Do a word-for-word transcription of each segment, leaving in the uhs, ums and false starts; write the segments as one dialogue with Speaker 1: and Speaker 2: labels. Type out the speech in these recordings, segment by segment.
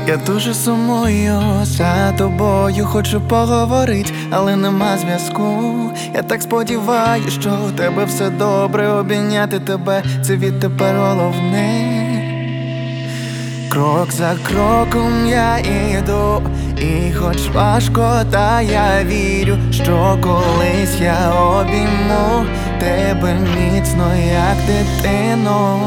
Speaker 1: Я дуже сумую за тобою, хочу поговорить, але нема зв'язку. Я так сподіваюсь, що у тебе все добре. Обійняти тебе — це відтепер головне. Крок за кроком я іду, і хоч важко, та я вірю, що колись я обійму тебе міцно, як дитину.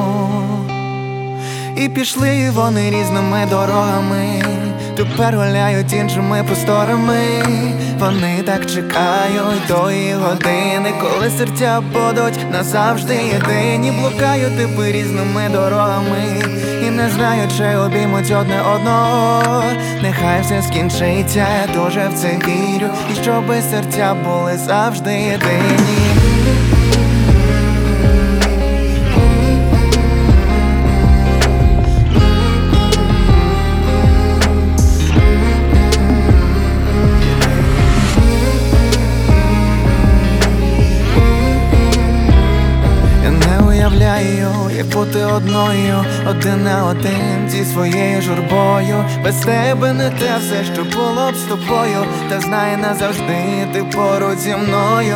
Speaker 1: І пішли вони різними дорогами, тепер гуляють іншими просторами. Вони так чекають тої години, коли серця будуть назавжди єдині. Блукають тепер різними дорогами і не знають, чи обіймуть одне одного. Нехай все скінчиться, я дуже в це вірю, і щоби серця були завжди єдині. Як бути одною, один на один зі своєю журбою. Без тебе не те все, що було б з тобою. Та знай назавжди ти поруч зі мною.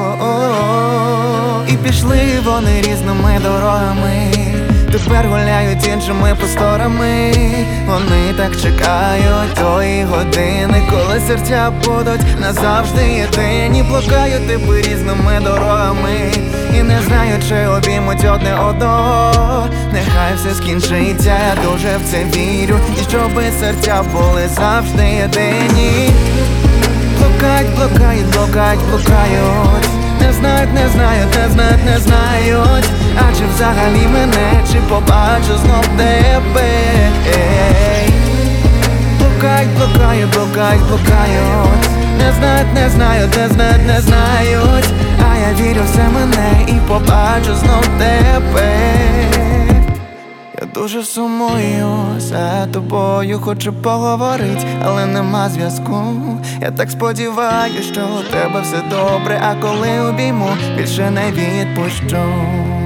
Speaker 1: І пішли вони різними дорогами, тепер гуляють іншими просторами. Вони так чекають тої години, коли серця будуть назавжди єдині. Блукають тепер різними дорогами і не знають, чи обіймуть одне одного. Нехай все скінчиться, я дуже в це вірю, і щоби серця були завжди єдині. Блукають, блукають, блукають, блукають. Не знають, не знають, не знають, не знають. А чи взагалі мене, чи побачу знов тебе? Блукають, блукають, блукають, блукають. Не знають, не знають, не знають, не знають. А я вірю, все мене і побачу знов тебе. Я дуже сумую за тобою, хочу поговорить, але нема зв'язку. Я так сподіваюсь, що у тебе все добре, а коли обійму, більше не відпущу.